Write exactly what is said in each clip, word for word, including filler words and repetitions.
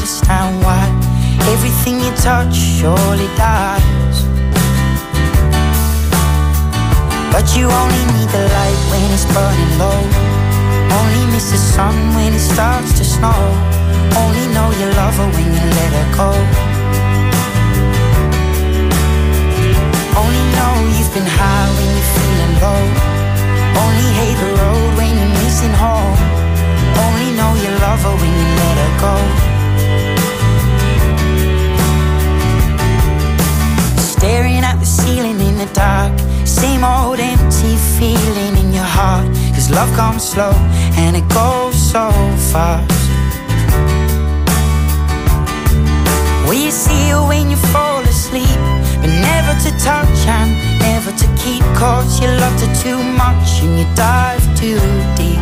understand why everything you touch surely dies. But you only need the light when it's burning low. Only miss the sun when it starts to snow. Only know you love her when you let her go. Only know you've been high when you're feeling low. Only hate the road when you're missing home. Only know you love her when you let her go. Staring at the ceiling in the dark, same old empty feeling in your heart. Cause love comes slow and it goes so fast. Will you see her when you fall asleep? But never to touch and never to keep. Cause you loved her too much and you dive too deep.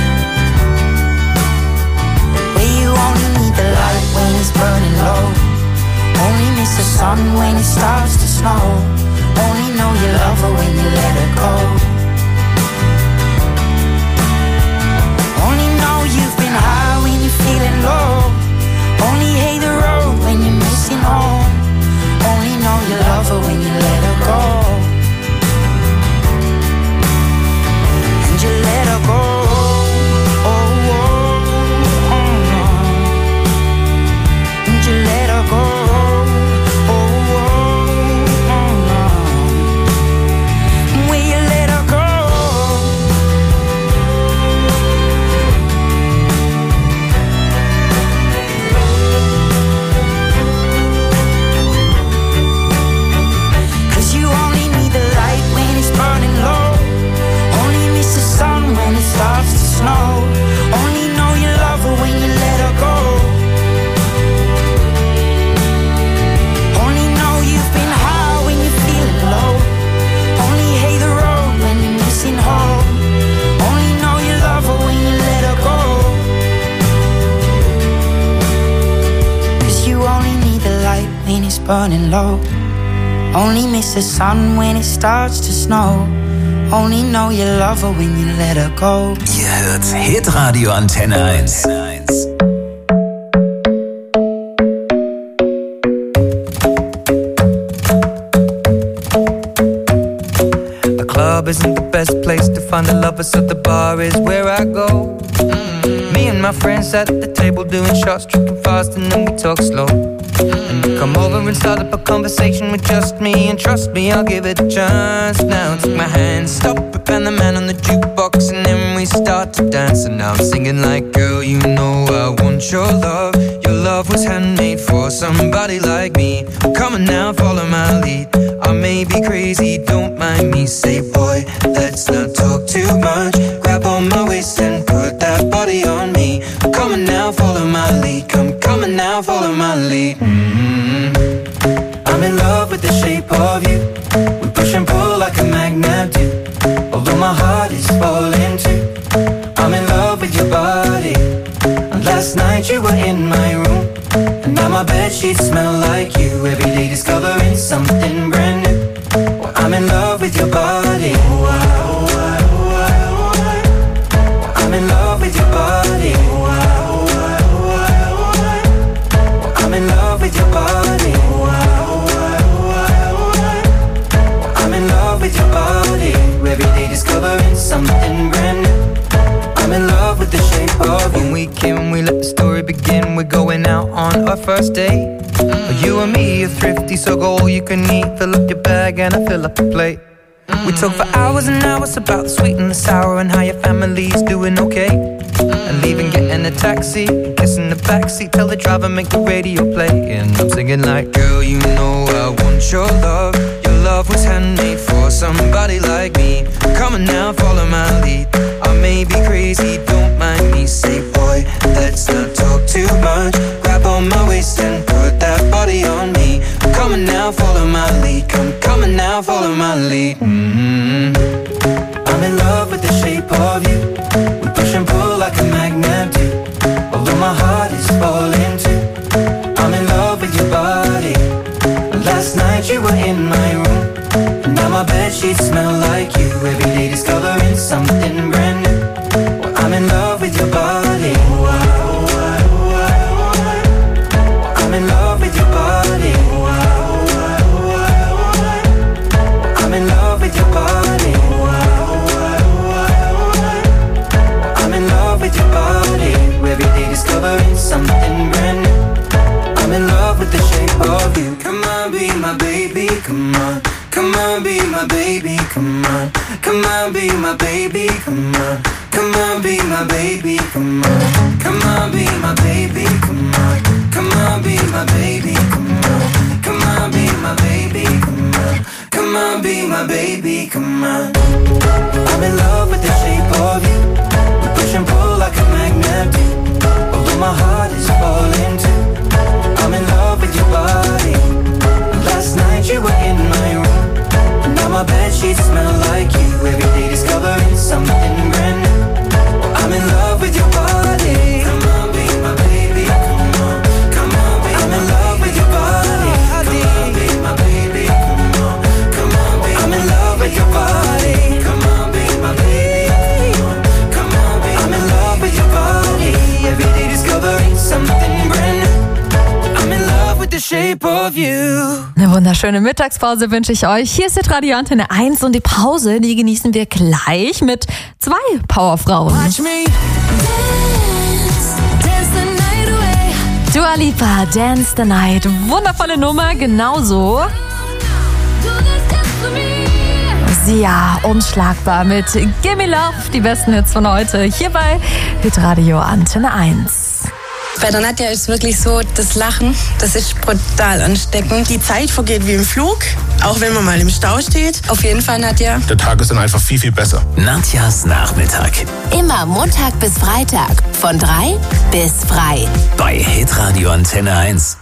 Where you only need the light when it's burning low. Only miss the sun when it starts to snow. Only know you love her when you let her go. Only know you've been high when you're feeling low. Only hate the road when you're missing home. Only know you love her when you let her go. And you let her go. Oh, oh, oh, oh. And you let her go. Starts to snow. Only know you love her when you let her go. Only know you've been high when you're feeling low. Only hate the road when you're missing home. Only know you love her when you let her go. Cause you only need the light when it's burning low. Only miss the sun when it starts to snow. Only know you love her when you let her go. Ihr hört Hitradio Antenne eins. The club isn't the best place to find a lover, so the bar is where I go. Mm-hmm. Me and my friends at the table doing shots, tripping fast, and then we talk slow. And you come over and start up a conversation with just me. And trust me, I'll give it a chance. Now take my hand, stop it, and the man on the jukebox. And then we start to dance. And now I'm singing like, girl, you know I want your love. Your love was handmade for somebody like me. Come on now, follow my lead. I may be crazy, don't mind me. Say, boy, let's not talk too much. Grab on my waist and put that body on me. Come on now, follow my lead. Come, come on now, follow my lead. Mm-hmm. I'm in love with the shape of you. We push and pull like a magnet do. Although my heart is falling too. I'm in love with your body. And last night you were in my room. And now my bedsheets smell like you. Every day discovering something brand new. Well, I'm in love with your body. Oh, I, oh, I, oh, I, oh, I. Well, I'm in love with your body. Oh, I, oh, I, oh, I, oh, I. Well, I'm in love with your body. Oh, I, oh, I, oh, I, oh, I. Well, I'm in love with your body. Every day discovering something brand new. I'm in love with the shape of you. When we came, we let the story begin. We're going out on our first date. Mm. You and me are thrifty, so go all you can eat. Fill up your bag and I fill up the plate. Mm. We talk for hours and hours about the sweet and the sour and how your family's doing okay. Mm. And leaving, getting a taxi, kissing the backseat, tell the driver make the radio play. And I'm singing like, girl, you know I want your love. Your love was handmade for somebody like me. Come on now, follow my lead. I may be crazy, don't mind me. Say, boy, let's not talk too much. Grab on my waist and put that body on me. Come on now, follow my lead. Come, come on now, follow my lead. Mm-hmm. I'm in love with the shape of you. We push and pull like a magnet do. Although my heart is falling too. I'm in love with your body. Last night you were in my room. And now my bedsheets smell like you. Every day discovering something brand new. Well, I'm in love come on. Come on, be my baby, come on. Come on, be my baby, come on. Come on, be my baby, come on. Come on, be my baby, come on. Come on, be my baby, come on. Come on, be my baby, come on. Come on, be my baby, come on. I'm in love with the shape of you. We push and pull like a magnet do. Although my heart is falling too. I'm in love with your body. Last night you were in my room. Now my bedsheets smell like you. Every day discovering something brand new. I'm in love with your body. Come on, be my baby. Come on, come on, be I'm in love with your body. Come on, be my baby. Come on, come on, be I'm in love with your body. Come on, be my baby. Come on, come on, be I'm in love with your body. Every day discovering something brand new. I'm in love with the shape of you. Eine wunderschöne Mittagspause wünsche ich euch. Hier ist Radio Antenne eins und die Pause, die genießen wir gleich mit zwei Powerfrauen. Watch me dance, dance the night away. Dua Lipa, Dance the Night. Wundervolle Nummer, genauso. Sia, unschlagbar mit Gimme Love, die besten Hits von heute, hier bei Hitradio Antenne eins. Bei der Nadja ist wirklich so, das Lachen, das ist brutal ansteckend. Die Zeit vergeht wie im Flug, auch wenn man mal im Stau steht. Auf jeden Fall, Nadja. Der Tag ist dann einfach viel, viel besser. Nadjas Nachmittag. Immer Montag bis Freitag von drei bis frei. Bei Hitradio Antenne eins.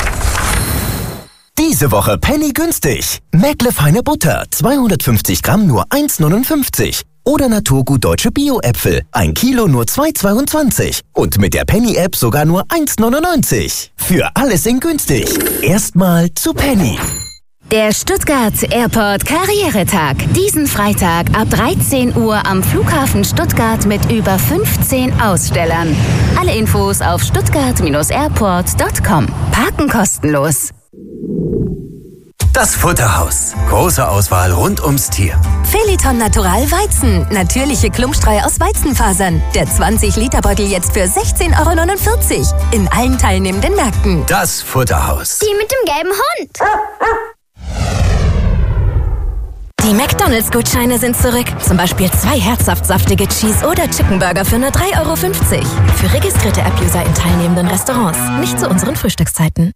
Diese Woche Penny günstig. Mäckle feine Butter, zweihundertfünfzig Gramm nur eins neunundfünfzig. Oder Naturgut Deutsche Bio-Äpfel, ein Kilo nur zwei zweiundzwanzig. Und mit der Penny-App sogar nur eins neunundneunzig. Für alles in günstig. Erstmal zu Penny. Der Stuttgart Airport Karrieretag. Diesen Freitag ab dreizehn Uhr am Flughafen Stuttgart mit über fünfzehn Ausstellern. Alle Infos auf stuttgart airport punkt com. Parken kostenlos. Das Futterhaus. Große Auswahl rund ums Tier. Feliton Natural Weizen. Natürliche Klumpstreu aus Weizenfasern. Der zwanzig Liter Beutel jetzt für sechzehn Euro neunundvierzig. In allen teilnehmenden Märkten. Das Futterhaus. Die mit dem gelben Hund. Die McDonalds-Gutscheine sind zurück. Zum Beispiel zwei herzhaft saftige Cheese- oder Chickenburger für nur drei Euro fünfzig. Für registrierte App-User in teilnehmenden Restaurants. Nicht zu unseren Frühstückszeiten.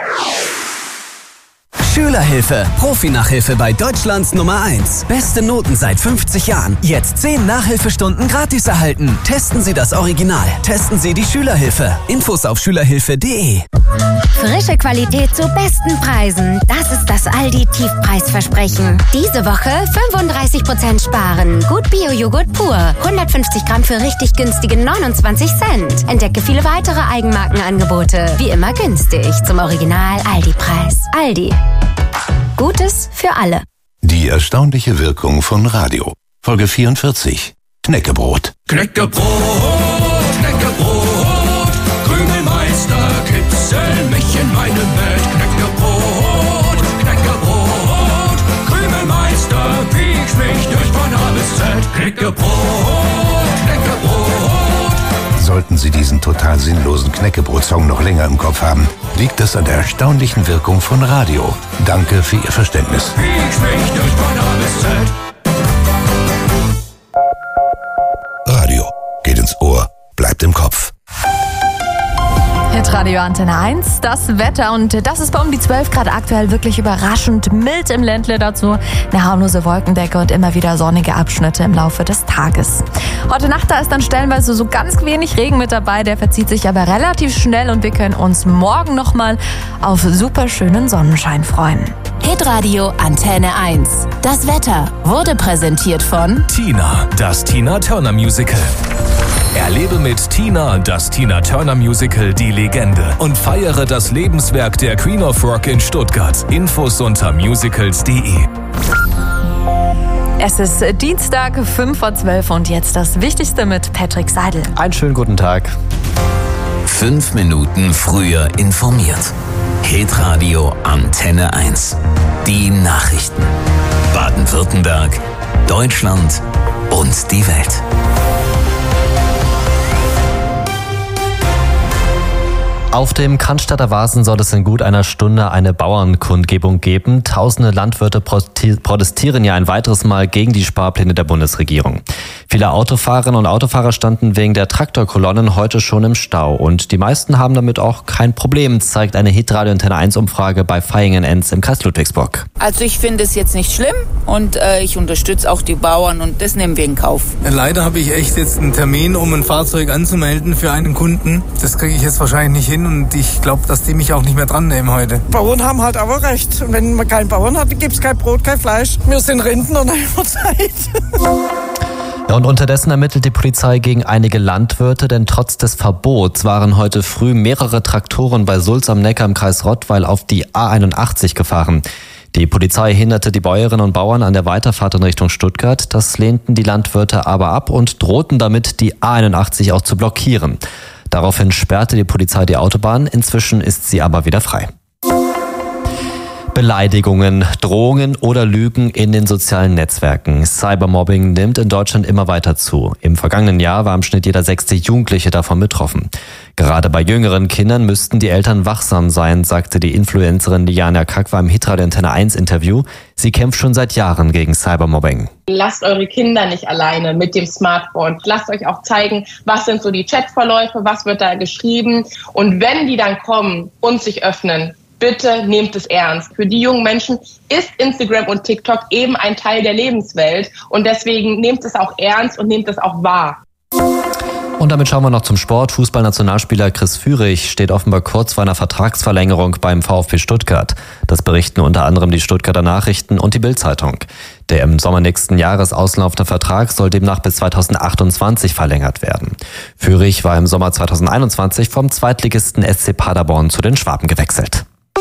Schülerhilfe. Profi-Nachhilfe bei Deutschlands Nummer eins. Beste Noten seit fünfzig Jahren. Jetzt zehn Nachhilfestunden gratis erhalten. Testen Sie das Original. Testen Sie die Schülerhilfe. Infos auf schülerhilfe punkt de. Frische Qualität zu besten Preisen. Das ist das Aldi-Tiefpreisversprechen. Diese Woche fünfunddreißig Prozent sparen. Gut Bio-Joghurt pur. hundertfünfzig Gramm für richtig günstige neunundzwanzig Cent. Entdecke viele weitere Eigenmarkenangebote. Wie immer günstig. Zum Original Aldi-Preis. Aldi. Gutes für alle. Die erstaunliche Wirkung von Radio. Folge vierundvierzig. Knäckebrot. Knäckebrot, Knäckebrot, Krümelmeister, kitzel mich in meinem Bett. Knäckebrot, Knäckebrot, Krümelmeister, piekst mich durch von A bis Z. Knäckebrot, Knäckebrot. Sollten Sie diesen total sinnlosen Knäckebrot-Song noch länger im Kopf haben, liegt das an der erstaunlichen Wirkung von Radio. Danke für Ihr Verständnis. Piekst mich durch von A bis Z. Radio geht ins Ohr, bleibt im Kopf. Hitradio Antenne eins, das Wetter, und das ist bei um die zwölf Grad aktuell wirklich überraschend mild im Ländle, dazu eine harmlose Wolkendecke und immer wieder sonnige Abschnitte im Laufe des Tages. Heute Nacht, da ist dann stellenweise so ganz wenig Regen mit dabei, der verzieht sich aber relativ schnell und wir können uns morgen nochmal auf super schönen Sonnenschein freuen. Hitradio Antenne eins. Das Wetter wurde präsentiert von Tina, das Tina Turner Musical. Erlebe mit Tina das Tina Turner Musical Die Legende und feiere das Lebenswerk der Queen of Rock in Stuttgart. Infos unter musicals punkt de. Es ist Dienstag, fünf vor zwölf und jetzt das Wichtigste mit Patrick Seidel. Einen schönen guten Tag. Fünf Minuten früher informiert. Hitradio Antenne eins. Die Nachrichten. Baden-Württemberg, Deutschland und die Welt. Auf dem Cannstatter Wasen soll es in gut einer Stunde eine Bauernkundgebung geben. Tausende Landwirte protestieren ja ein weiteres Mal gegen die Sparpläne der Bundesregierung. Viele Autofahrerinnen und Autofahrer standen wegen der Traktorkolonnen heute schon im Stau. Und die meisten haben damit auch kein Problem, zeigt eine Hitradio Antenne eins Umfrage bei Vaihingen-Enz im Kreis Ludwigsburg. Also ich finde es jetzt nicht schlimm und äh, ich unterstütze auch die Bauern und das nehmen wir in Kauf. Leider habe ich echt jetzt einen Termin, um ein Fahrzeug anzumelden für einen Kunden. Das kriege ich jetzt wahrscheinlich nicht hin und ich glaube, dass die mich auch nicht mehr dran nehmen heute. Bauern haben halt aber recht. Und wenn man keinen Bauern hat, gibt es kein Brot, kein Fleisch. Wir sind Rentner und haben Zeit. Ja, und unterdessen ermittelt die Polizei gegen einige Landwirte, denn trotz des Verbots waren heute früh mehrere Traktoren bei Sulz am Neckar im Kreis Rottweil auf die A einundachtzig gefahren. Die Polizei hinderte die Bäuerinnen und Bauern an der Weiterfahrt in Richtung Stuttgart. Das lehnten die Landwirte aber ab und drohten damit, die A einundachtzig auch zu blockieren. Daraufhin sperrte die Polizei die Autobahn. Inzwischen ist sie aber wieder frei. Beleidigungen, Drohungen oder Lügen in den sozialen Netzwerken. Cybermobbing nimmt in Deutschland immer weiter zu. Im vergangenen Jahr war im Schnitt jeder sechste Jugendliche davon betroffen. Gerade bei jüngeren Kindern müssten die Eltern wachsam sein, sagte die Influencerin Diana Kakwa im Hitradio Antenne eins Interview. Sie kämpft schon seit Jahren gegen Cybermobbing. Lasst eure Kinder nicht alleine mit dem Smartphone. Lasst euch auch zeigen, was sind so die Chatverläufe, was wird da geschrieben. Und wenn die dann kommen und sich öffnen, bitte nehmt es ernst. Für die jungen Menschen ist Instagram und TikTok eben ein Teil der Lebenswelt. Und deswegen nehmt es auch ernst und nehmt es auch wahr. Und damit schauen wir noch zum Sport. Fußballnationalspieler Chris Führig steht offenbar kurz vor einer Vertragsverlängerung beim VfB Stuttgart. Das berichten unter anderem die Stuttgarter Nachrichten und die Bild-Zeitung. Der im Sommer nächsten Jahres auslaufende Vertrag soll demnach bis zweitausendachtundzwanzig verlängert werden. Führig war im Sommer zweitausendeinundzwanzig vom Zweitligisten S C Paderborn zu den Schwaben gewechselt.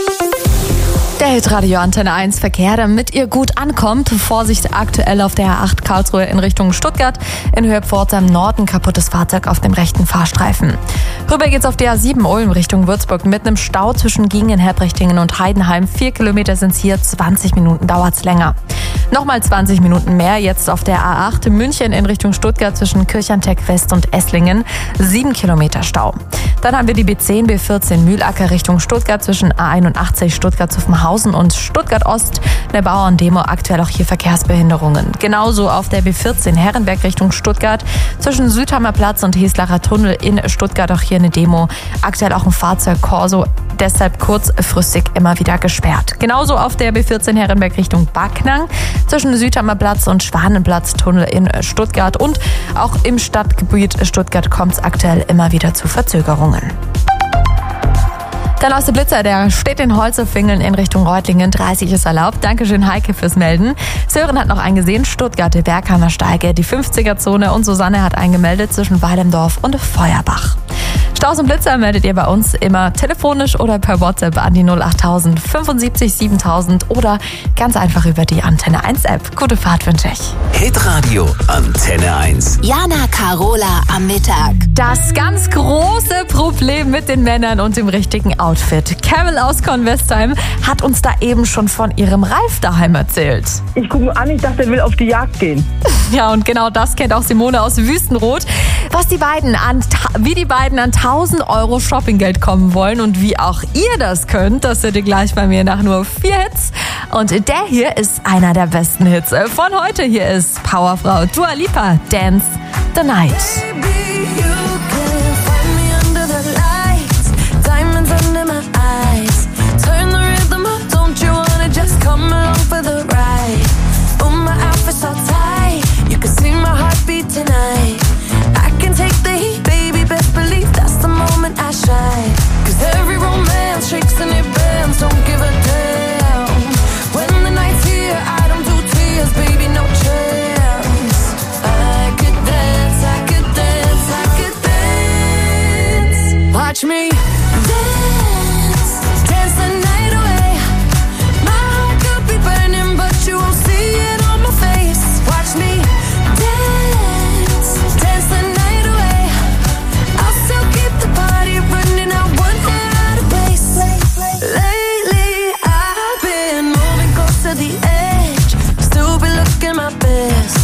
Der Hitradio Antenne eins Verkehr, damit ihr gut ankommt. Vorsicht aktuell auf der A acht Karlsruhe in Richtung Stuttgart. In Höhe Pforzheim Norden kaputtes Fahrzeug auf dem rechten Fahrstreifen. Rüber geht's auf der A sieben Ulm Richtung Würzburg mit einem Stau zwischen Giengen, Herbrechtingen und Heidenheim. Vier Kilometer sind's hier, zwanzig Minuten dauert's länger. Nochmal zwanzig Minuten mehr jetzt auf der A acht München in Richtung Stuttgart zwischen Kirchantec West und Esslingen. Sieben Kilometer Stau. Dann haben wir die B zehn, B vierzehn Mühlacker Richtung Stuttgart zwischen A einundachtzig Stuttgart-Zuffenhausen und Stuttgart-Ost. Eine Bauerndemo, aktuell auch hier Verkehrsbehinderungen. Genauso auf der B vierzehn Herrenberg Richtung Stuttgart zwischen Südhammer Platz und Heslacher Tunnel in Stuttgart auch hier eine Demo. Aktuell auch ein Fahrzeug Corso, deshalb kurzfristig immer wieder gesperrt. Genauso auf der B vierzehn Herrenberg Richtung Backnang zwischen Südhammer Platz und Schwanenplatz Tunnel in Stuttgart. Und auch im Stadtgebiet Stuttgart kommt es aktuell immer wieder zu Verzögerungen. Der neueste Blitzer, der steht in Holzerfingeln in Richtung Reutlingen. dreißig ist erlaubt. Dankeschön, Heike, fürs Melden. Sören hat noch eingesehen, Stuttgart, die Bergheimer Steige, die fünfziger-Zone und Susanne hat eingemeldet zwischen Weilendorf und Feuerbach. Staus und Blitzer meldet ihr bei uns immer telefonisch oder per WhatsApp an die null achttausend fünfundsiebzig siebentausend oder ganz einfach über die Antenne eins App. Gute Fahrt wünsche ich. Hitradio Antenne eins. Jana Carola am Mittag. Das ganz große Problem mit den Männern und dem richtigen Outfit. Carol aus Convestheim hat uns da eben schon von ihrem Ralf daheim erzählt. Ich gucke an, ich dachte, er will auf die Jagd gehen. Ja, und genau das kennt auch Simone aus Wüstenrot. Was die beiden an, wie die beiden an tausend Euro Shoppinggeld kommen wollen und wie auch ihr das könnt, das seht ihr gleich bei mir nach nur vier Hits. Und der hier ist einer der besten Hits von heute. Hier ist Powerfrau Dua Lipa, Dance the Night. Watch me dance.